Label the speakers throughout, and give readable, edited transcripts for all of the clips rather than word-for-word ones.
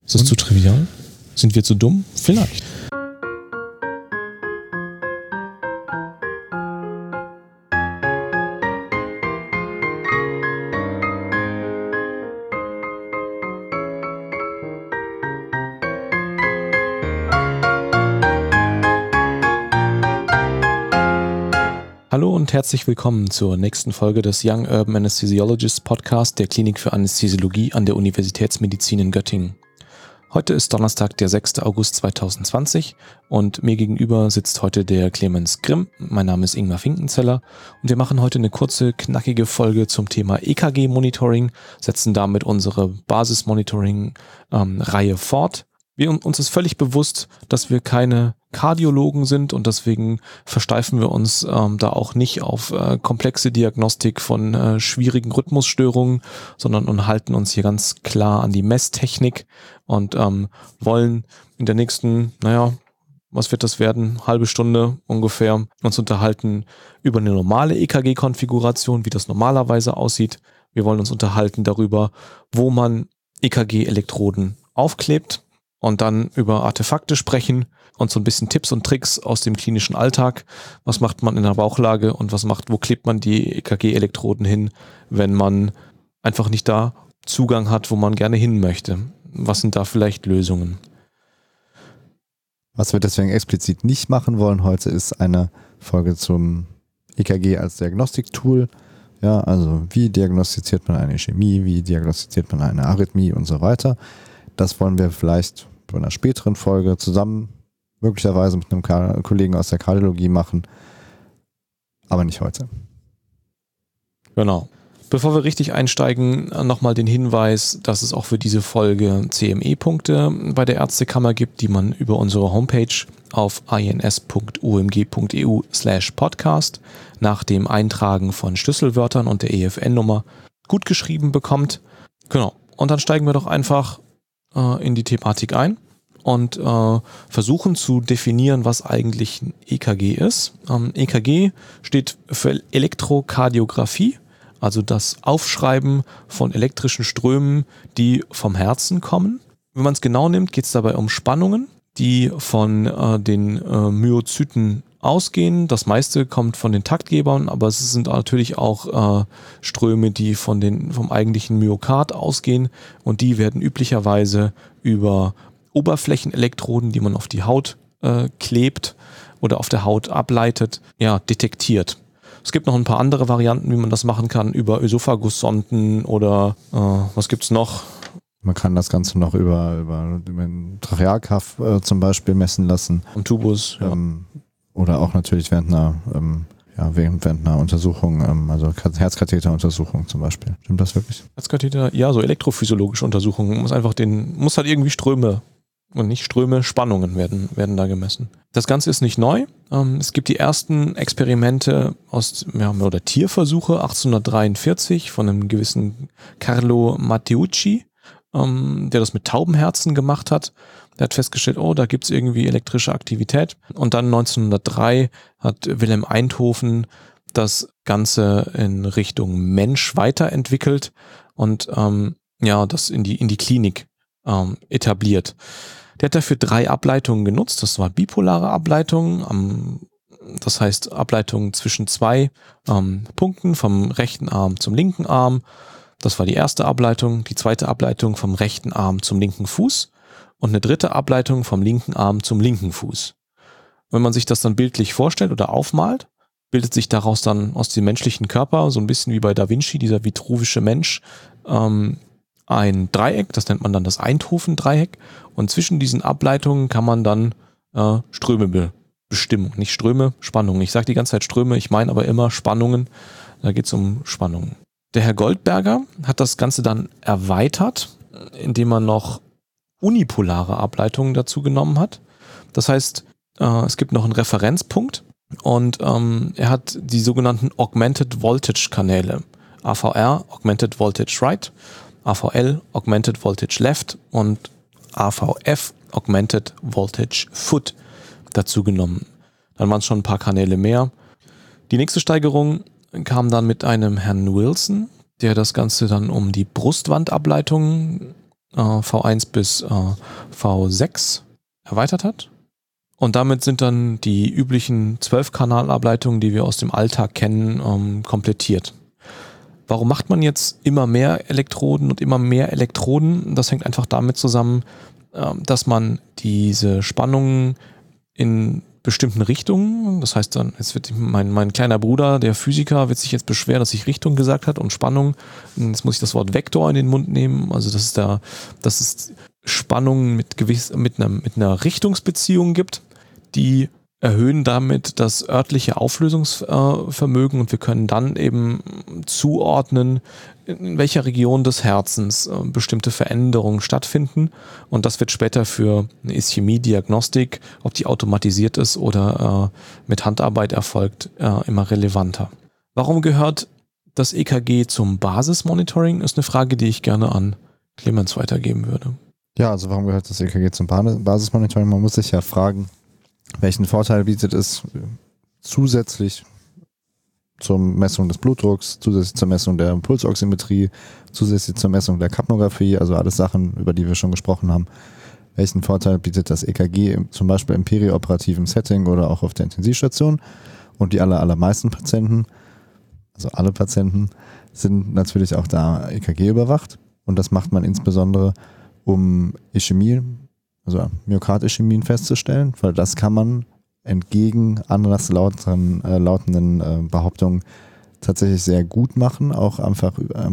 Speaker 1: Ist das zu trivial? Sind wir zu dumm? Vielleicht. Hallo und herzlich willkommen zur nächsten Folge des Young Urban Anesthesiologists Podcast der Klinik für Anästhesiologie an der Universitätsmedizin in Göttingen. Heute ist Donnerstag, der 6. August 2020 und mir gegenüber sitzt heute der Clemens Grimm. Mein Name ist Ingmar Finkenzeller und wir machen heute eine kurze, knackige Folge zum Thema EKG-Monitoring, setzen damit unsere Basis-Monitoring-Reihe fort. Uns ist völlig bewusst, dass wir keine Kardiologen sind und deswegen versteifen wir uns da auch nicht auf komplexe Diagnostik von schwierigen Rhythmusstörungen, sondern halten uns hier ganz klar an die Messtechnik und wollen in der nächsten, was wird das werden, halbe Stunde ungefähr, uns unterhalten über eine normale EKG-Konfiguration, wie das normalerweise aussieht. Wir wollen uns unterhalten darüber, wo man EKG-Elektroden aufklebt, und dann über Artefakte sprechen und so ein bisschen Tipps und Tricks aus dem klinischen Alltag. Was macht man in der Bauchlage und wo klebt man die EKG-Elektroden hin, wenn man einfach nicht da Zugang hat, wo man gerne hin möchte? Was sind da vielleicht Lösungen?
Speaker 2: Was wir deswegen explizit nicht machen wollen heute, ist eine Folge zum EKG als Diagnostiktool. Ja, also wie diagnostiziert man eine Ischämie, wie diagnostiziert man eine Arrhythmie und so weiter. Das wollen wir vielleicht bei einer späteren Folge zusammen, möglicherweise mit einem Kollegen aus der Kardiologie machen, aber nicht heute.
Speaker 1: Genau. Bevor wir richtig einsteigen, nochmal den Hinweis, dass es auch für diese Folge CME-Punkte bei der Ärztekammer gibt, die man über unsere Homepage auf ins.umg.eu/podcast nach dem Eintragen von Schlüsselwörtern und der EFN-Nummer gut geschrieben bekommt. Genau. Und dann steigen wir doch einfach in die Thematik ein und versuchen zu definieren, was eigentlich ein EKG ist. EKG steht für Elektrokardiographie, also das Aufschreiben von elektrischen Strömen, die vom Herzen kommen. Wenn man es genau nimmt, geht es dabei um Spannungen, die von den Myozyten ausgehen. Das meiste kommt von den Taktgebern, aber es sind natürlich auch Ströme, die vom eigentlichen Myokard ausgehen und die werden üblicherweise über Oberflächenelektroden, die man auf die Haut klebt oder auf der Haut ableitet, detektiert. Es gibt noch ein paar andere Varianten, wie man das machen kann, über Ösophagussonden oder was gibt's noch?
Speaker 2: Man kann das Ganze noch über den Trachealkaff zum Beispiel messen lassen.
Speaker 1: Am Tubus, ja.
Speaker 2: Oder auch natürlich während einer Untersuchung, also Herzkatheteruntersuchung zum Beispiel. Stimmt das wirklich?
Speaker 1: Herzkatheter, ja, so elektrophysiologische Untersuchungen. Muss halt irgendwie Ströme und nicht Ströme, Spannungen werden da gemessen. Das Ganze ist nicht neu. Es gibt die ersten Experimente oder Tierversuche 1843 von einem gewissen Carlo Matteucci, der das mit Taubenherzen gemacht hat. Der hat festgestellt, da gibt es irgendwie elektrische Aktivität. Und dann 1903 hat Wilhelm Einthoven das Ganze in Richtung Mensch weiterentwickelt und das in die Klinik etabliert. Der hat dafür 3 Ableitungen genutzt. Das war bipolare Ableitungen, das heißt Ableitungen zwischen 2 Punkten vom rechten Arm zum linken Arm. Das war die erste Ableitung. Die zweite Ableitung vom rechten Arm zum linken Fuß. Und eine dritte Ableitung vom linken Arm zum linken Fuß. Wenn man sich das dann bildlich vorstellt oder aufmalt, bildet sich daraus dann aus dem menschlichen Körper, so ein bisschen wie bei Da Vinci, dieser vitruvische Mensch, ein Dreieck, das nennt man dann das Einthoven-Dreieck. Und zwischen diesen Ableitungen kann man dann Ströme bestimmen. Nicht Ströme, Spannungen. Ich sage die ganze Zeit Ströme, ich meine aber immer Spannungen. Da geht es um Spannungen. Der Herr Goldberger hat das Ganze dann erweitert, indem er noch unipolare Ableitungen dazu genommen hat. Das heißt, es gibt noch einen Referenzpunkt und er hat die sogenannten Augmented Voltage Kanäle. AVR, Augmented Voltage Right, AVL, Augmented Voltage Left und AVF, Augmented Voltage Foot dazu genommen. Dann waren es schon ein paar Kanäle mehr. Die nächste Steigerung kam dann mit einem Herrn Wilson, der das Ganze dann um die Brustwandableitungen V1 bis V6 erweitert hat. Und damit sind dann die üblichen 12-Kanalableitungen, die wir aus dem Alltag kennen, komplettiert. Warum macht man jetzt immer mehr Elektroden und immer mehr Elektroden? Das hängt einfach damit zusammen, dass man diese Spannungen in bestimmten Richtungen, das heißt dann, jetzt wird mein kleiner Bruder, der Physiker, wird sich jetzt beschweren, dass ich Richtung gesagt hat und Spannung. Jetzt muss ich das Wort Vektor in den Mund nehmen. Also dass es Spannungen mit einer Richtungsbeziehung gibt, die erhöhen damit das örtliche Auflösungsvermögen und wir können dann eben zuordnen, in welcher Region des Herzens bestimmte Veränderungen stattfinden. Und das wird später für eine Ischämie-Diagnostik, ob die automatisiert ist oder mit Handarbeit erfolgt, immer relevanter. Warum gehört das EKG zum Basismonitoring? Ist eine Frage, die ich gerne an Clemens weitergeben würde.
Speaker 2: Ja, also warum gehört das EKG zum Basismonitoring? Man muss sich ja fragen, welchen Vorteil bietet es zusätzlich zur Messung des Blutdrucks, zusätzlich zur Messung der Pulsoximetrie, zusätzlich zur Messung der Kapnographie, also alles Sachen, über die wir schon gesprochen haben. Welchen Vorteil bietet das EKG zum Beispiel im perioperativen Setting oder auch auf der Intensivstation? Und die allermeisten Patienten, also alle Patienten, sind natürlich auch da EKG überwacht. Und das macht man insbesondere, um Ischämie, also Myokardischämien festzustellen, weil das kann man entgegen anders lautenden Behauptungen tatsächlich sehr gut machen, auch einfach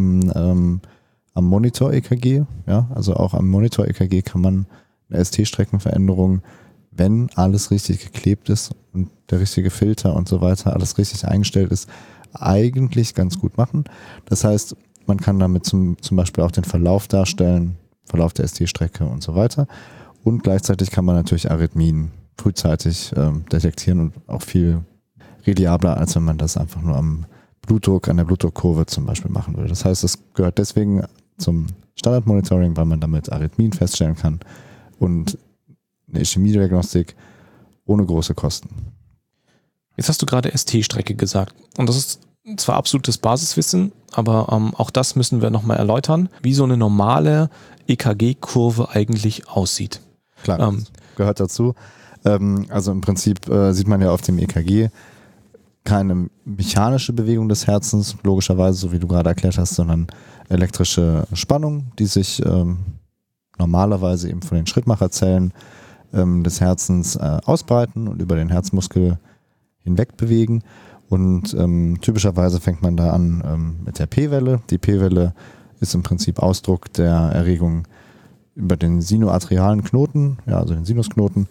Speaker 2: am Monitor-EKG. Ja? Also auch am Monitor-EKG kann man eine ST-Streckenveränderung, wenn alles richtig geklebt ist und der richtige Filter und so weiter, alles richtig eingestellt ist, eigentlich ganz gut machen. Das heißt, man kann damit zum Beispiel auch den Verlauf darstellen, Verlauf der ST-Strecke und so weiter. Und gleichzeitig kann man natürlich Arrhythmien frühzeitig detektieren und auch viel reliabler, als wenn man das einfach nur am Blutdruck, an der Blutdruckkurve zum Beispiel machen würde. Das heißt, es gehört deswegen zum Standardmonitoring, weil man damit Arrhythmien feststellen kann und eine Ischämie-Diagnostik ohne große Kosten.
Speaker 1: Jetzt hast du gerade ST-Strecke gesagt und das ist zwar absolutes Basiswissen, aber auch das müssen wir nochmal erläutern, wie so eine normale EKG-Kurve eigentlich aussieht.
Speaker 2: Klar, das gehört dazu. Also im Prinzip sieht man ja auf dem EKG keine mechanische Bewegung des Herzens, logischerweise, so wie du gerade erklärt hast, sondern elektrische Spannung, die sich normalerweise eben von den Schrittmacherzellen des Herzens ausbreiten und über den Herzmuskel hinweg bewegen. Und typischerweise fängt man da an mit der P-Welle. Die P-Welle ist im Prinzip Ausdruck der Erregung über den sinuatrialen Knoten, ja, also den Sinusknoten,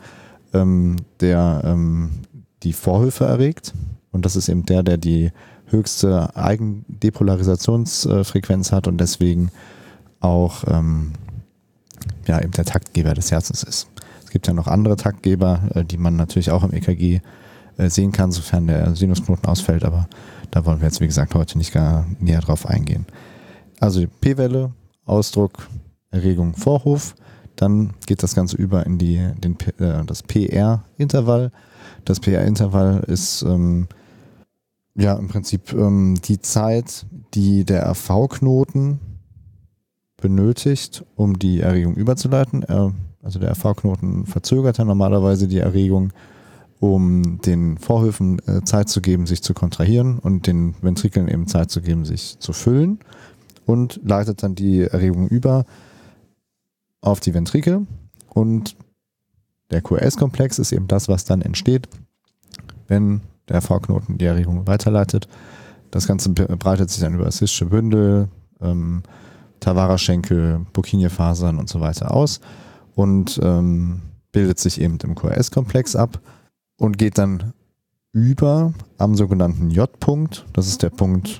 Speaker 2: der die Vorhöfe erregt. Und das ist eben der die höchste Eigendepolarisationsfrequenz hat und deswegen auch eben der Taktgeber des Herzens ist. Es gibt ja noch andere Taktgeber, die man natürlich auch im EKG sehen kann, sofern der Sinusknoten ausfällt, aber da wollen wir jetzt, wie gesagt, heute nicht gar näher drauf eingehen. Also die P-Welle, Ausdruck, Erregung, Vorhof, dann geht das Ganze über in das PR-Intervall. Das PR-Intervall ist im Prinzip die Zeit, die der RV-Knoten benötigt, um die Erregung überzuleiten. Also der RV-Knoten verzögert ja normalerweise die Erregung, um den Vorhöfen Zeit zu geben, sich zu kontrahieren und den Ventrikeln eben Zeit zu geben, sich zu füllen und leitet dann die Erregung über auf die Ventrikel und der QRS-Komplex ist eben das, was dann entsteht, wenn der RV-Knoten die Erregung weiterleitet. Das Ganze breitet sich dann über das Hisch'sche Bündel, Tavara-Schenkel, Purkinje-Fasern und so weiter aus und bildet sich eben im QRS-Komplex ab und geht dann über am sogenannten J-Punkt. Das ist der Punkt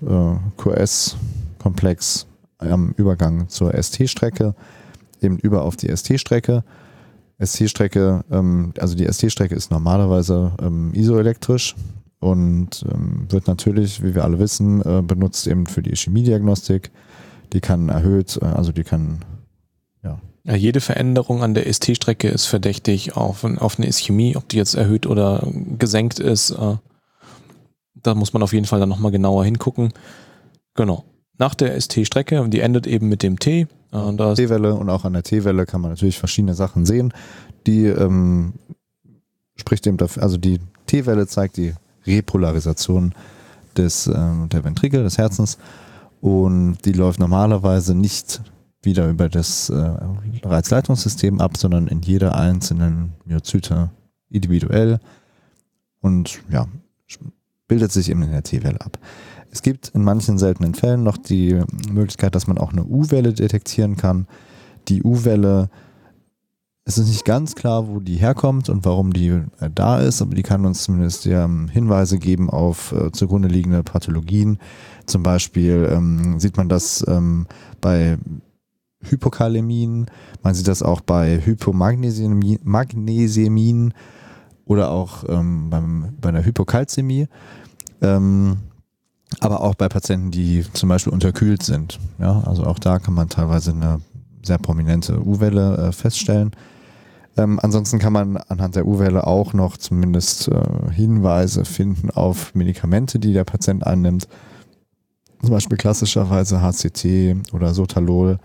Speaker 2: QRS-Komplex am Übergang zur ST-Strecke, eben über auf die ST-Strecke. ST-Strecke, also die ST-Strecke ist normalerweise isoelektrisch und wird natürlich, wie wir alle wissen, benutzt eben für die Ischämie-Diagnostik. Die kann erhöht, also die kann,
Speaker 1: ja, jede Veränderung an der ST-Strecke ist verdächtig auf eine Ischämie, ob die jetzt erhöht oder gesenkt ist. Da muss man auf jeden Fall dann nochmal genauer hingucken. Genau. nach der ST-Strecke, die endet eben mit dem T.
Speaker 2: T-Welle, und auch an der T-Welle kann man natürlich verschiedene Sachen sehen. Die spricht eben dafür, also die T-Welle zeigt die Repolarisation der Ventrikel, des Herzens, und die läuft normalerweise nicht wieder über das Reizleitungssystem ab, sondern in jeder einzelnen Myozyte individuell und ja, bildet sich eben in der T-Welle ab. Es gibt in manchen seltenen Fällen noch die Möglichkeit, dass man auch eine U-Welle detektieren kann. Die U-Welle, es ist nicht ganz klar, wo die herkommt und warum die da ist, aber die kann uns zumindest Hinweise geben auf zugrunde liegende Pathologien. Zum Beispiel sieht man das bei Hypokalämien, man sieht das auch bei Hypomagnesämien oder auch bei der Hypokalzämie, aber auch bei Patienten, die zum Beispiel unterkühlt sind. Ja, also auch da kann man teilweise eine sehr prominente U-Welle feststellen. Ansonsten kann man anhand der U-Welle auch noch zumindest Hinweise finden auf Medikamente, die der Patient einnimmt. Zum Beispiel klassischerweise HCT oder Sotalol.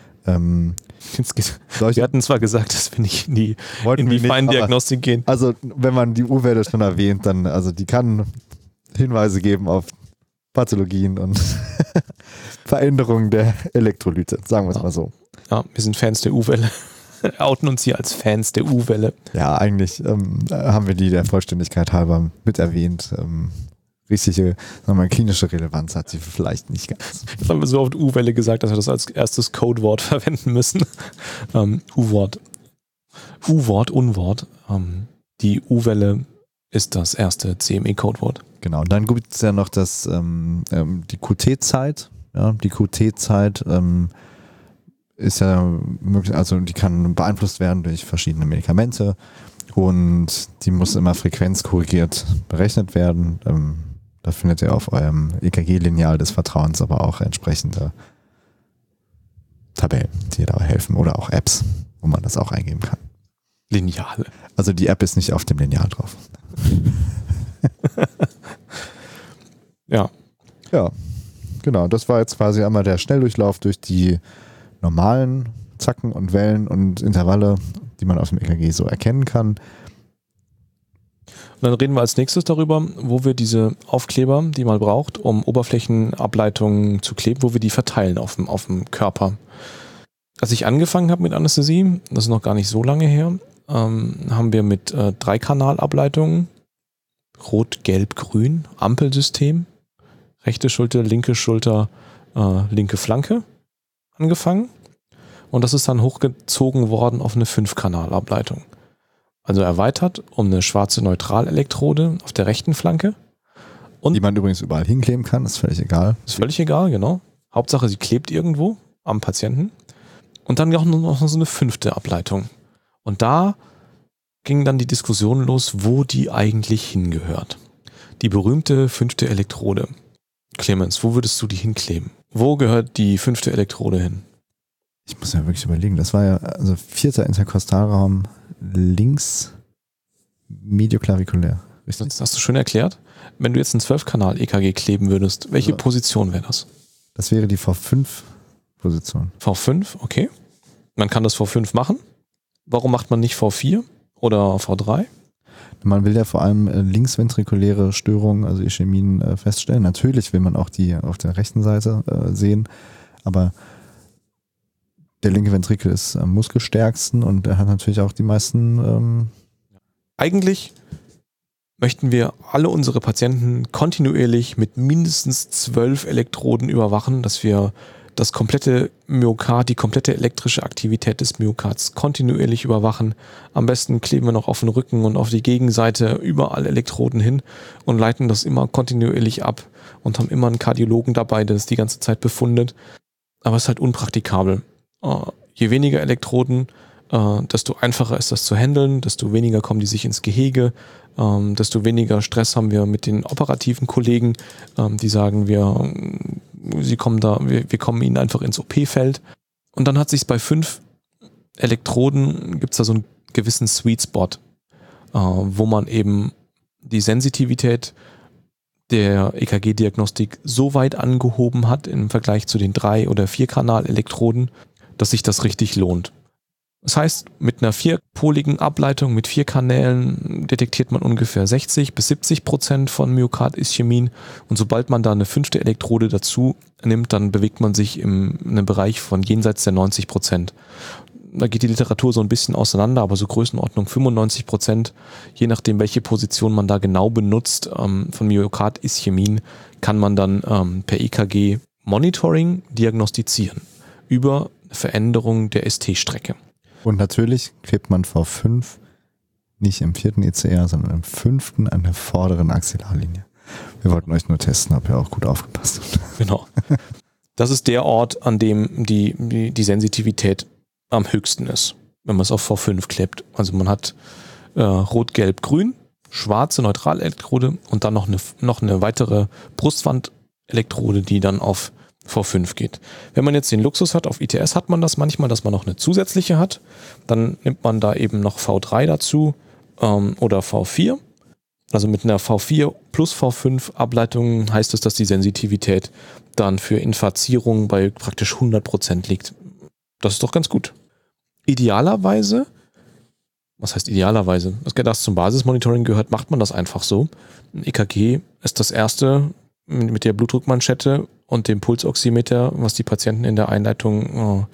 Speaker 1: Wir hatten zwar gesagt, dass wir nicht in die Feindiagnostik gehen.
Speaker 2: Also wenn man die U-Welle schon erwähnt, dann, also die kann Hinweise geben auf Pathologien und Veränderungen der Elektrolyte, sagen wir es mal so.
Speaker 1: Ja, wir sind Fans der U-Welle. Outen uns hier als Fans der U-Welle.
Speaker 2: Ja, eigentlich haben wir die der Vollständigkeit halber mit erwähnt. Richtige, sagen wir mal, klinische Relevanz hat sie vielleicht nicht ganz.
Speaker 1: Jetzt haben wir so oft U-Welle gesagt, dass wir das als erstes Codewort verwenden müssen. U-Wort. U-Wort, Unwort. Die U-Welle ist das erste CME-Codewort.
Speaker 2: Genau, und dann gibt es ja noch die QT-Zeit. Ja, die QT-Zeit ist ja möglich, also die kann beeinflusst werden durch verschiedene Medikamente und die muss immer frequenzkorrigiert berechnet werden. Da findet ihr auf eurem EKG-Lineal des Vertrauens aber auch entsprechende Tabellen, die dabei helfen, oder auch Apps, wo man das auch eingeben kann.
Speaker 1: Lineal.
Speaker 2: Also die App ist nicht auf dem Lineal drauf.
Speaker 1: Ja.
Speaker 2: Ja, genau. Das war jetzt quasi einmal der Schnelldurchlauf durch die normalen Zacken und Wellen und Intervalle, die man auf dem EKG so erkennen kann.
Speaker 1: Und dann reden wir als nächstes darüber, wo wir diese Aufkleber, die man braucht, um Oberflächenableitungen zu kleben, wo wir die verteilen auf dem Körper. Als ich angefangen habe mit Anästhesie, das ist noch gar nicht so lange her, haben wir mit 3-Kanalableitungen, Rot, Gelb, Grün, Ampelsystem, rechte Schulter, linke Flanke angefangen. Und das ist dann hochgezogen worden auf eine 5-Kanalableitung. Also erweitert um eine schwarze Neutralelektrode auf der rechten Flanke. Und
Speaker 2: die man übrigens überall hinkleben kann, ist völlig egal.
Speaker 1: Ist völlig egal, genau. Hauptsache, sie klebt irgendwo am Patienten. Und dann auch noch so eine 5. Ableitung. Und da ging dann die Diskussion los, wo die eigentlich hingehört. Die berühmte 5. Elektrode. Clemens, wo würdest du die hinkleben? Wo gehört die 5. Elektrode hin?
Speaker 2: Ich muss ja wirklich überlegen. Das war ja also 4. Interkostalraum links medioklavikulär. Richtig?
Speaker 1: Das hast du schön erklärt. Wenn du jetzt ein 12-Kanal-EKG kleben würdest, welche Position wäre das?
Speaker 2: Das wäre die V5-Position.
Speaker 1: V5, okay. Man kann das V5 machen. Warum macht man nicht V4 oder V3?
Speaker 2: Man will ja vor allem linksventrikuläre Störungen, also Ischämien, feststellen. Natürlich will man auch die auf der rechten Seite sehen, aber der linke Ventrikel ist am muskelstärksten und er hat natürlich auch die meisten.
Speaker 1: Eigentlich möchten wir alle unsere Patienten kontinuierlich mit mindestens 12 Elektroden überwachen, dass wir das komplette Myokard, die komplette elektrische Aktivität des Myokards kontinuierlich überwachen. Am besten kleben wir noch auf den Rücken und auf die Gegenseite überall Elektroden hin und leiten das immer kontinuierlich ab und haben immer einen Kardiologen dabei, der das die ganze Zeit befundet. Aber es ist halt unpraktikabel. Je weniger Elektroden, desto einfacher ist das zu handeln, desto weniger kommen die sich ins Gehege, desto weniger Stress haben wir mit den operativen Kollegen, die sagen, wir kommen ihnen einfach ins OP-Feld. Und dann hat sich bei 5 Elektroden, gibt es da so einen gewissen Sweet Spot, wo man eben die Sensitivität der EKG-Diagnostik so weit angehoben hat im Vergleich zu den 3- oder 4-Kanal-Elektroden, dass sich das richtig lohnt. Das heißt, mit einer 4-poligen Ableitung mit 4 Kanälen detektiert man ungefähr 60-70% von Myokard-Ischämien und sobald man da eine 5. Elektrode dazu nimmt, dann bewegt man sich in einem Bereich von jenseits der 90%. Da geht die Literatur so ein bisschen auseinander, aber so Größenordnung 95%, je nachdem welche Position man da genau benutzt, von Myokard-Ischämien kann man dann per EKG-Monitoring diagnostizieren über Veränderung der ST-Strecke.
Speaker 2: Und natürlich klebt man V5 nicht im 4. ECR, sondern im 5. an der vorderen Axillarlinie. Wir wollten euch nur testen, ob ihr auch gut aufgepasst habt.
Speaker 1: Genau. Das ist der Ort, an dem die Sensitivität am höchsten ist, wenn man es auf V5 klebt. Also man hat Rot, Gelb, Grün, schwarze Neutralelektrode und dann noch eine weitere Brustwandelektrode, die dann auf V5 geht. Wenn man jetzt den Luxus hat, auf ITS hat man das manchmal, dass man noch eine zusätzliche hat. Dann nimmt man da eben noch V3 dazu oder V4. Also mit einer V4 plus V5 Ableitung heißt es, dass die Sensitivität dann für Infazierung bei praktisch 100% liegt. Das ist doch ganz gut. Idealerweise, was heißt idealerweise? Das zum Basismonitoring gehört, macht man das einfach so. Ein EKG ist das erste mit der Blutdruckmanschette und dem Pulsoximeter, was die Patienten in der Einleitung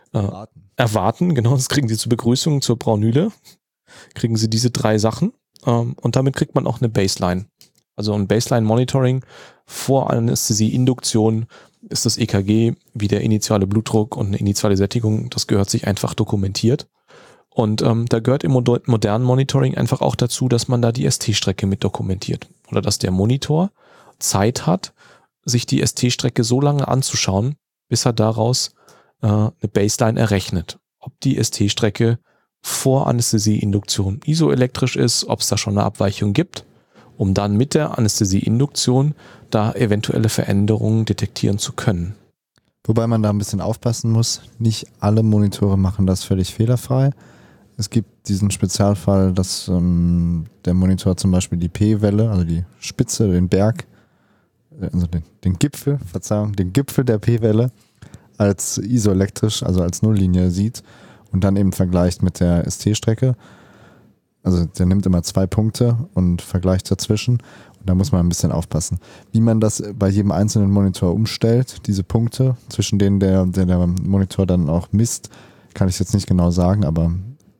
Speaker 1: erwarten. Genau, das kriegen sie zur Begrüßung, zur Braunüle. Kriegen sie diese 3 Sachen und damit kriegt man auch eine Baseline. Also ein Baseline-Monitoring vor Anästhesie-Induktion ist das EKG wie der initiale Blutdruck und eine initiale Sättigung. Das gehört sich einfach dokumentiert. Und da gehört im modernen Monitoring einfach auch dazu, dass man da die ST-Strecke mit dokumentiert. Oder dass der Monitor Zeit hat, sich die ST-Strecke so lange anzuschauen, bis er daraus eine Baseline errechnet. Ob die ST-Strecke vor Anästhesie-Induktion isoelektrisch ist, ob es da schon eine Abweichung gibt, um dann mit der Anästhesie-Induktion da eventuelle Veränderungen detektieren zu können.
Speaker 2: Wobei man da ein bisschen aufpassen muss. Nicht alle Monitore machen das völlig fehlerfrei. Es gibt diesen Spezialfall, dass der Monitor zum Beispiel die P-Welle, also die Spitze, den Berg, also den Gipfel der P-Welle als isoelektrisch, also als Nulllinie sieht und dann eben vergleicht mit der ST-Strecke. Also der nimmt immer 2 Punkte und vergleicht dazwischen. Und da muss man ein bisschen aufpassen. Wie man das bei jedem einzelnen Monitor umstellt, diese Punkte, zwischen denen der Monitor dann auch misst, kann ich jetzt nicht genau sagen, aber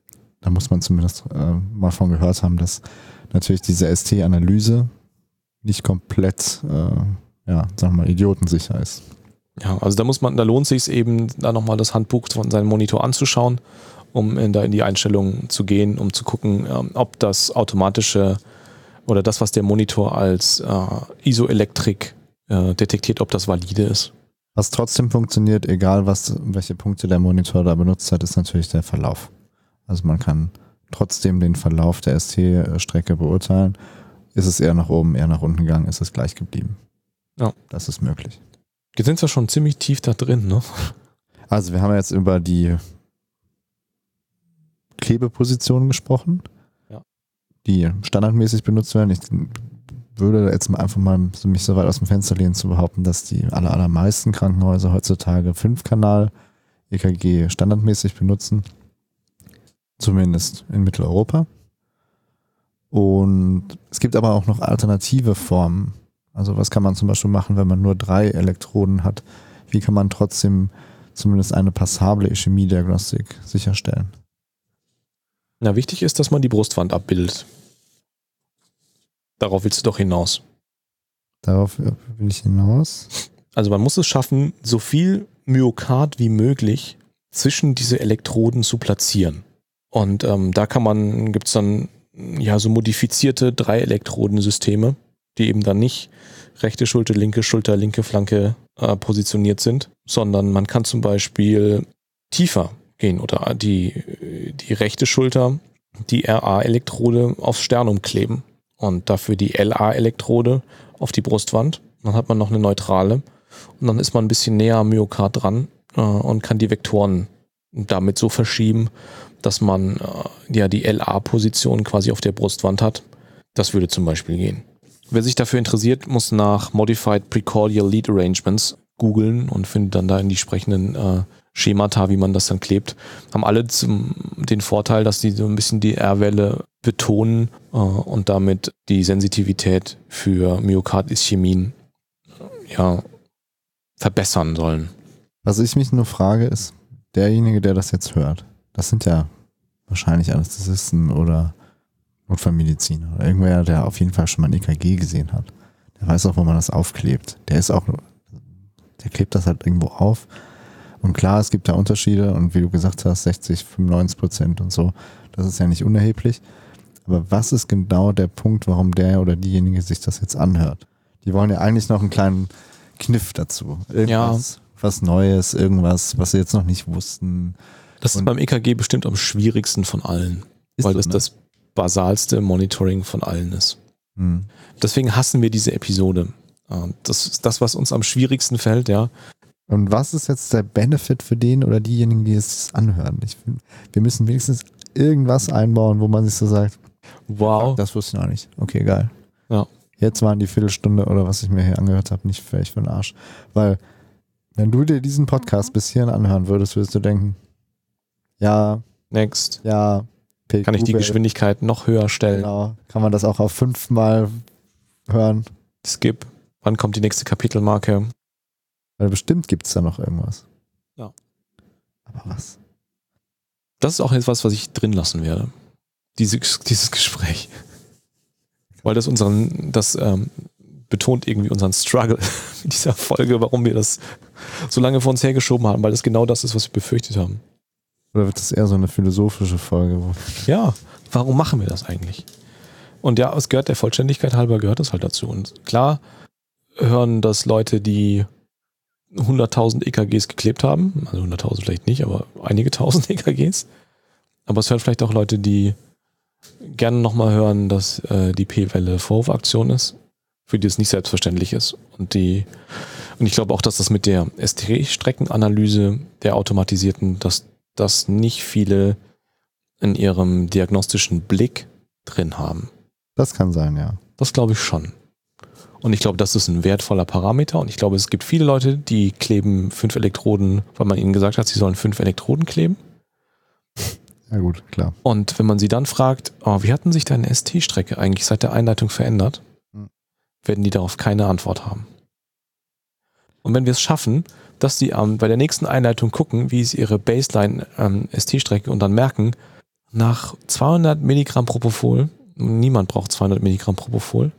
Speaker 2: da muss man zumindest mal von gehört haben, dass natürlich diese ST-Analyse nicht komplett, sagen wir mal, idiotensicher ist.
Speaker 1: Ja, also da lohnt sich es eben, da nochmal das Handbuch von seinem Monitor anzuschauen, um in die Einstellungen zu gehen, um zu gucken, ob das automatische oder das, was der Monitor als Isoelektrik detektiert, ob das valide ist.
Speaker 2: Was trotzdem funktioniert, egal welche Punkte der Monitor da benutzt hat, ist natürlich der Verlauf. Also man kann trotzdem den Verlauf der ST-Strecke beurteilen. Ist es eher nach oben, eher nach unten gegangen, ist es gleich geblieben.
Speaker 1: Ja.
Speaker 2: Das ist möglich.
Speaker 1: Jetzt sind wir schon ziemlich tief da drin, ne?
Speaker 2: Also wir haben jetzt über die Klebepositionen gesprochen, die standardmäßig benutzt werden. Ich würde jetzt einfach mal mich so weit aus dem Fenster lehnen zu behaupten, dass die allermeisten Krankenhäuser heutzutage 5-Kanal EKG standardmäßig benutzen. Zumindest in Mitteleuropa. Und es gibt aber auch noch alternative Formen. Also was kann man zum Beispiel machen, wenn man nur 3 Elektroden hat? Wie kann man trotzdem zumindest eine passable Ischämie-Diagnostik sicherstellen?
Speaker 1: Na, wichtig ist, dass man die Brustwand abbildet. Darauf willst du doch hinaus.
Speaker 2: Darauf will ich hinaus.
Speaker 1: Also man muss es schaffen, so viel Myokard wie möglich zwischen diese Elektroden zu platzieren. Und da gibt es dann so modifizierte 3-Elektrodensysteme, die eben dann nicht rechte Schulter, linke Flanke positioniert sind, sondern man kann zum Beispiel tiefer gehen oder die rechte Schulter, die RA-Elektrode aufs Sternum kleben und dafür die LA-Elektrode auf die Brustwand. Dann hat man noch eine neutrale und dann ist man ein bisschen näher am Myokard dran und kann die Vektoren damit so verschieben, dass man die LA-Position quasi auf der Brustwand hat. Das würde zum Beispiel gehen. Wer sich dafür interessiert, muss nach Modified Precordial Lead Arrangements googeln und findet dann da in die entsprechenden Schemata, wie man das dann klebt. Haben alle den Vorteil, dass die so ein bisschen die R-Welle betonen und damit die Sensitivität für Myokard-Ischämien verbessern sollen.
Speaker 2: Was ich mich nur frage, ist, derjenige, der das jetzt hört, das sind ja wahrscheinlich Anästhesisten oder Notfallmediziner oder irgendwer, der auf jeden Fall schon mal ein EKG gesehen hat. Der weiß auch, wo man das aufklebt. Der klebt das halt irgendwo auf. Und klar, es gibt da Unterschiede und wie du gesagt hast, 60-95% und so, das ist ja nicht unerheblich. Aber was ist genau der Punkt, warum der oder diejenige sich das jetzt anhört? Die wollen ja eigentlich noch einen kleinen Kniff dazu. Irgendwas, was Neues, irgendwas, was sie jetzt noch nicht wussten.
Speaker 1: Das ist beim EKG bestimmt am schwierigsten von allen, weil das das basalste Monitoring von allen ist. Deswegen hassen wir diese Episode. Das ist das, was uns am schwierigsten fällt, ja.
Speaker 2: Und was ist jetzt der Benefit für den oder diejenigen, die es anhören? Wir müssen wenigstens irgendwas einbauen, wo man sich so sagt, wow, das wusste ich noch nicht. Okay, geil.
Speaker 1: Ja.
Speaker 2: Jetzt waren die Viertelstunde oder was ich mir hier angehört habe, nicht vielleicht für den Arsch. Weil, wenn du dir diesen Podcast bis hierhin anhören würdest du denken, ja,
Speaker 1: next.
Speaker 2: Ja,
Speaker 1: kann ich die Geschwindigkeit noch höher stellen?
Speaker 2: Genau. Kann man das auch auf 5 Mal hören?
Speaker 1: Skip. Wann kommt die nächste Kapitelmarke?
Speaker 2: Weil bestimmt gibt es da noch irgendwas.
Speaker 1: Ja.
Speaker 2: Aber was?
Speaker 1: Das ist auch etwas, was ich drin lassen werde. Dieses Gespräch. Weil das betont irgendwie unseren Struggle mit dieser Folge, warum wir das so lange vor uns hergeschoben haben, weil das genau das ist, was wir befürchtet haben.
Speaker 2: Oder wird das eher so eine philosophische Folge?
Speaker 1: Ja, warum machen wir das eigentlich? Und ja, es gehört der Vollständigkeit halber, gehört das halt dazu. Und klar hören das Leute, die 100.000 EKGs geklebt haben, also 100.000 vielleicht nicht, aber einige tausend EKGs. Aber es hören vielleicht auch Leute, die gerne nochmal hören, dass die P-Welle Vorwurfaktion ist, für die es nicht selbstverständlich ist. Und ich glaube auch, dass das mit der ST-Streckenanalyse der automatisierten, dass das nicht viele in ihrem diagnostischen Blick drin haben.
Speaker 2: Das kann sein, ja.
Speaker 1: Das glaube ich schon. Und ich glaube, das ist ein wertvoller Parameter. Und ich glaube, es gibt viele Leute, die kleben 5 Elektroden, weil man ihnen gesagt hat, sie sollen 5 Elektroden kleben.
Speaker 2: Ja gut, klar.
Speaker 1: Und wenn man sie dann fragt, wie hat denn sich deine ST-Strecke eigentlich seit der Einleitung verändert, werden die darauf keine Antwort haben. Und wenn wir es schaffen, dass die bei der nächsten Einleitung gucken, wie ist ihre Baseline-ST-Strecke und dann merken, nach 200 Milligramm Propofol, niemand braucht 200 Milligramm Propofol,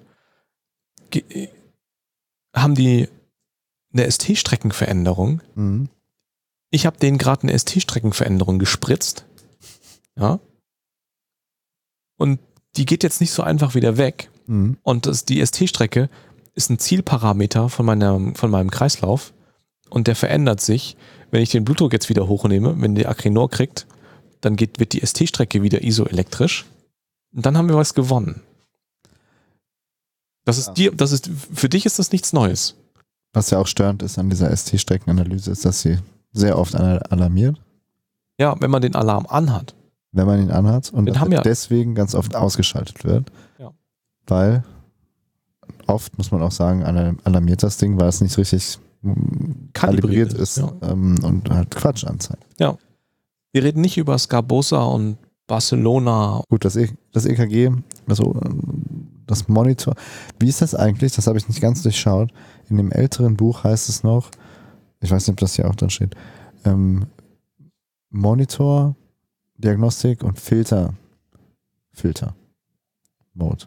Speaker 1: haben die eine ST-Streckenveränderung. Ich habe denen gerade eine ST-Streckenveränderung gespritzt. Ja. Und die geht jetzt nicht so einfach wieder weg. Und die ST-Strecke ist ein Zielparameter von meinem Kreislauf. Und der verändert sich. Wenn ich den Blutdruck jetzt wieder hochnehme, wenn der Acrinor kriegt, dann wird die ST-Strecke wieder isoelektrisch. Und dann haben wir was gewonnen. Für dich ist das nichts Neues.
Speaker 2: Was ja auch störend ist an dieser ST-Streckenanalyse, ist, dass sie sehr oft alarmiert.
Speaker 1: Ja, wenn man den Alarm anhat.
Speaker 2: Wenn man ihn anhat und deswegen ganz oft ausgeschaltet wird.
Speaker 1: Ja.
Speaker 2: Weil oft, muss man auch sagen, alarmiert das Ding, weil es nicht richtig kalibriert ist und halt Quatsch anzeigt.
Speaker 1: Ja. Wir reden nicht über Scarbosa und Barcelona.
Speaker 2: Gut, das EKG, also das Monitor. Wie ist das eigentlich? Das habe ich nicht ganz durchschaut. In dem älteren Buch heißt es noch, ich weiß nicht, ob das hier auch drin steht, Monitor, Diagnostik und Filter. Mode.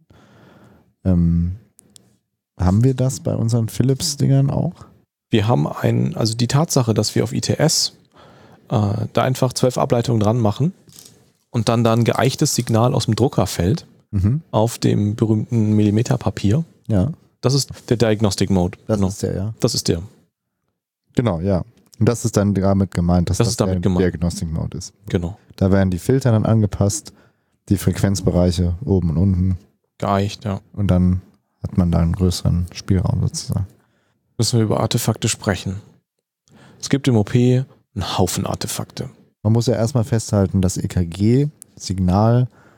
Speaker 2: Haben wir das bei unseren Philips-Dingern auch?
Speaker 1: Wir haben also die Tatsache, dass wir auf ITS da einfach 12 Ableitungen dran machen und dann da ein geeichtes Signal aus dem Drucker fällt auf dem berühmten Millimeterpapier.
Speaker 2: Ja.
Speaker 1: Das ist der Diagnostic Mode.
Speaker 2: Das ist der, ja.
Speaker 1: Das ist der.
Speaker 2: Genau, ja. Und das ist dann damit gemeint, dass das
Speaker 1: der
Speaker 2: Diagnostic Mode ist.
Speaker 1: Genau.
Speaker 2: Da werden die Filter dann angepasst, die Frequenzbereiche oben und unten.
Speaker 1: Geeicht, ja.
Speaker 2: Und dann hat man da einen größeren Spielraum sozusagen.
Speaker 1: Müssen wir über Artefakte sprechen. Es gibt im OP einen Haufen Artefakte.
Speaker 2: Man muss ja erstmal festhalten, das EKG-Signal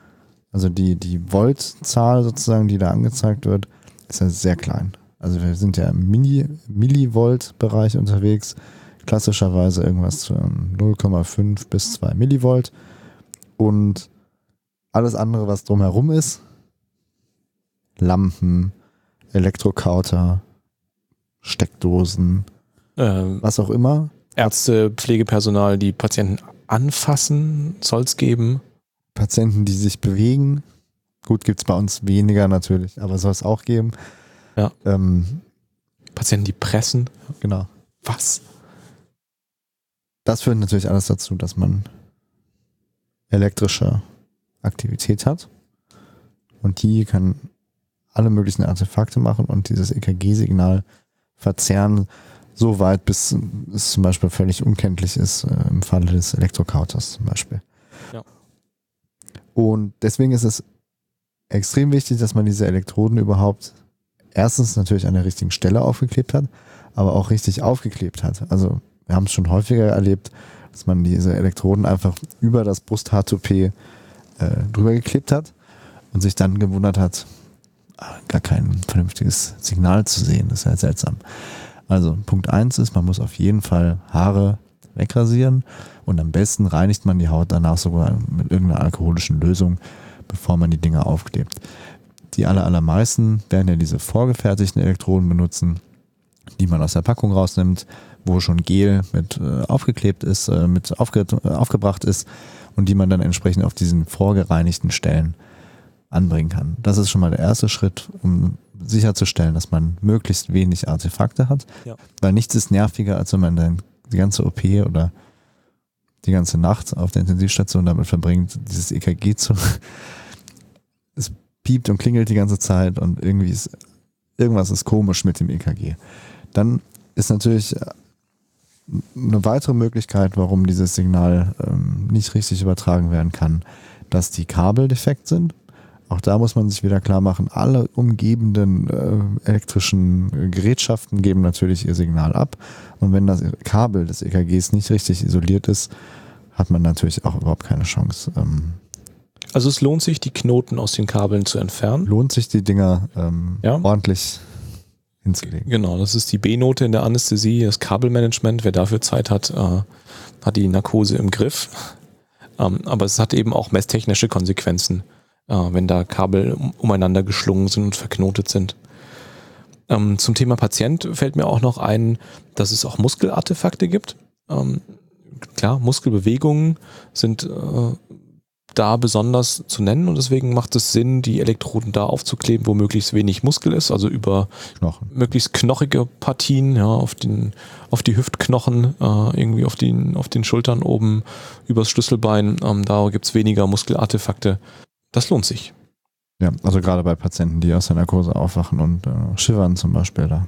Speaker 2: Also die Voltzahl sozusagen, die da angezeigt wird, ist ja sehr klein. Also wir sind ja im Millivolt-Bereich unterwegs. Klassischerweise irgendwas von 0,5 bis 2 Millivolt. Und alles andere, was drumherum ist, Lampen, Elektrokauter, Steckdosen, was auch immer.
Speaker 1: Ärzte, Pflegepersonal, die Patienten anfassen, soll es geben.
Speaker 2: Patienten, die sich bewegen. Gut, gibt es bei uns weniger natürlich, aber soll es auch geben.
Speaker 1: Ja. Patienten, die pressen.
Speaker 2: Genau.
Speaker 1: Was?
Speaker 2: Das führt natürlich alles dazu, dass man elektrische Aktivität hat. Und die kann alle möglichen Artefakte machen und dieses EKG-Signal verzerren, so weit, bis es zum Beispiel völlig unkenntlich ist, im Falle des Elektrokauters zum Beispiel.
Speaker 1: Ja.
Speaker 2: Und deswegen ist es extrem wichtig, dass man diese Elektroden überhaupt erstens natürlich an der richtigen Stelle aufgeklebt hat, aber auch richtig aufgeklebt hat. Also wir haben es schon häufiger erlebt, dass man diese Elektroden einfach über das Brust-H2P drüber geklebt hat und sich dann gewundert hat, gar kein vernünftiges Signal zu sehen. Das ist halt seltsam. Also Punkt 1 ist, man muss auf jeden Fall Haare wegrasieren und am besten reinigt man die Haut danach sogar mit irgendeiner alkoholischen Lösung, bevor man die Dinger aufklebt. Die allermeisten werden ja diese vorgefertigten Elektroden benutzen, die man aus der Packung rausnimmt, wo schon Gel mit aufgeklebt ist, mit aufgebracht ist und die man dann entsprechend auf diesen vorgereinigten Stellen anbringen kann. Das ist schon mal der erste Schritt, um sicherzustellen, dass man möglichst wenig Artefakte hat, weil nichts ist nerviger, als wenn man dann die ganze OP oder die ganze Nacht auf der Intensivstation damit verbringt, dieses EKG es piept und klingelt die ganze Zeit und irgendwas ist komisch mit dem EKG. Dann ist natürlich eine weitere Möglichkeit, warum dieses Signal nicht richtig übertragen werden kann, dass die Kabel defekt sind. Auch da muss man sich wieder klar machen, alle umgebenden elektrischen Gerätschaften geben natürlich ihr Signal ab. Und wenn das Kabel des EKGs nicht richtig isoliert ist, hat man natürlich auch überhaupt keine Chance.
Speaker 1: Also es lohnt sich, die Knoten aus den Kabeln zu entfernen.
Speaker 2: Lohnt sich, die Dinger ordentlich hinzulegen.
Speaker 1: Genau, das ist die B-Note in der Anästhesie, das Kabelmanagement. Wer dafür Zeit hat, hat die Narkose im Griff. Aber es hat eben auch messtechnische Konsequenzen, wenn da Kabel umeinander geschlungen sind und verknotet sind. Zum Thema Patient fällt mir auch noch ein, dass es auch Muskelartefakte gibt. Klar, Muskelbewegungen sind da besonders zu nennen und deswegen macht es Sinn, die Elektroden da aufzukleben, wo möglichst wenig Muskel ist, also über möglichst knochige Partien, ja, auf die Hüftknochen, irgendwie auf den Schultern oben, übers Schlüsselbein, da gibt es weniger Muskelartefakte. Das lohnt sich.
Speaker 2: Ja, also gerade bei Patienten, die aus der Narkose aufwachen und schiffern zum Beispiel, da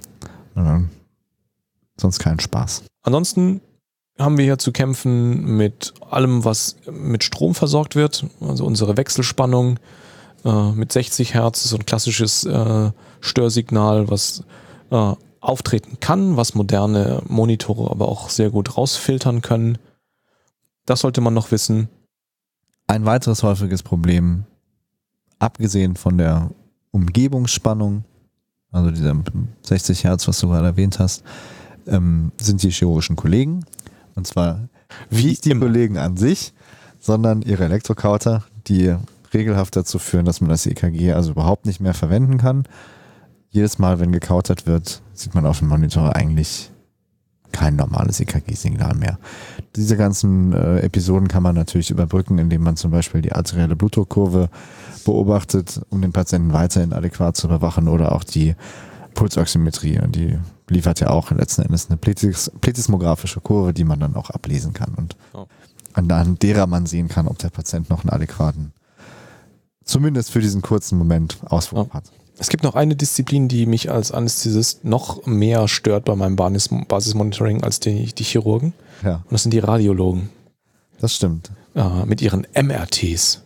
Speaker 2: sonst keinen Spaß.
Speaker 1: Ansonsten haben wir hier zu kämpfen mit allem, was mit Strom versorgt wird. Also unsere Wechselspannung mit 60 Hertz ist so ein klassisches Störsignal, was auftreten kann, was moderne Monitore aber auch sehr gut rausfiltern können. Das sollte man noch wissen.
Speaker 2: Ein weiteres häufiges Problem, abgesehen von der Umgebungsspannung, also dieser 60 Hertz, was du gerade erwähnt hast, sind die chirurgischen Kollegen. Und zwar nicht die Kollegen an sich, sondern ihre Elektrokauter, die regelhaft dazu führen, dass man das EKG also überhaupt nicht mehr verwenden kann. Jedes Mal, wenn gekautert wird, sieht man auf dem Monitor eigentlich kein normales EKG-Signal mehr. Diese ganzen Episoden kann man natürlich überbrücken, indem man zum Beispiel die arterielle Blutdruckkurve beobachtet, um den Patienten weiterhin adäquat zu überwachen, oder auch die Pulsoximetrie. Und die liefert ja auch letzten Endes eine plethysmographische Kurve, die man dann auch ablesen kann und an derer man sehen kann, ob der Patient noch einen adäquaten, zumindest für diesen kurzen Moment, Auswurf hat.
Speaker 1: Es gibt noch eine Disziplin, die mich als Anästhesist noch mehr stört bei meinem Basismonitoring als die Chirurgen.
Speaker 2: Ja.
Speaker 1: Und das sind die Radiologen.
Speaker 2: Das stimmt.
Speaker 1: Mit ihren MRTs.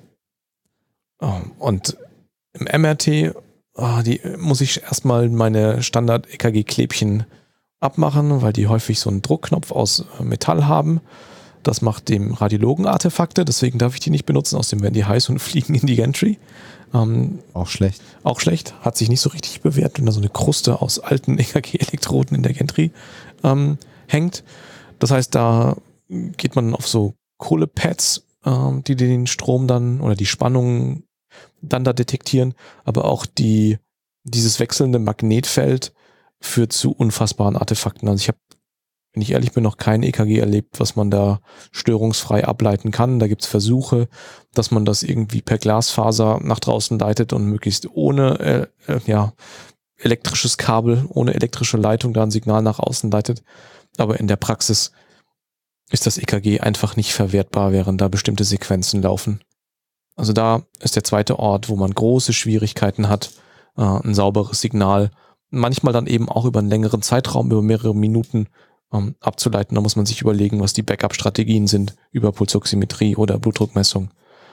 Speaker 1: Und im MRT die muss ich erstmal meine Standard-EKG-Klebchen abmachen, weil die häufig so einen Druckknopf aus Metall haben. Das macht dem Radiologen Artefakte, deswegen darf ich die nicht benutzen, außerdem werden die heiß und fliegen in die Gantry.
Speaker 2: Auch schlecht.
Speaker 1: Auch schlecht, hat sich nicht so richtig bewährt, wenn da so eine Kruste aus alten EKG-Elektroden in der Gantry hängt. Das heißt, da geht man auf so Kohlepads, die den Strom dann oder die Spannung dann da detektieren, aber auch dieses wechselnde Magnetfeld führt zu unfassbaren Artefakten. Also ich habe, wenn ich ehrlich bin, noch kein EKG erlebt, was man da störungsfrei ableiten kann. Da gibt es Versuche, dass man das irgendwie per Glasfaser nach draußen leitet und möglichst ohne elektrisches Kabel, ohne elektrische Leitung da ein Signal nach außen leitet. Aber in der Praxis ist das EKG einfach nicht verwertbar, während da bestimmte Sequenzen laufen. Also da ist der zweite Ort, wo man große Schwierigkeiten hat, ein sauberes Signal, manchmal dann eben auch über einen längeren Zeitraum, über mehrere Minuten abzuleiten. Da muss man sich überlegen, was die Backup-Strategien sind, über Pulsoximetrie oder Blutdruckmessung,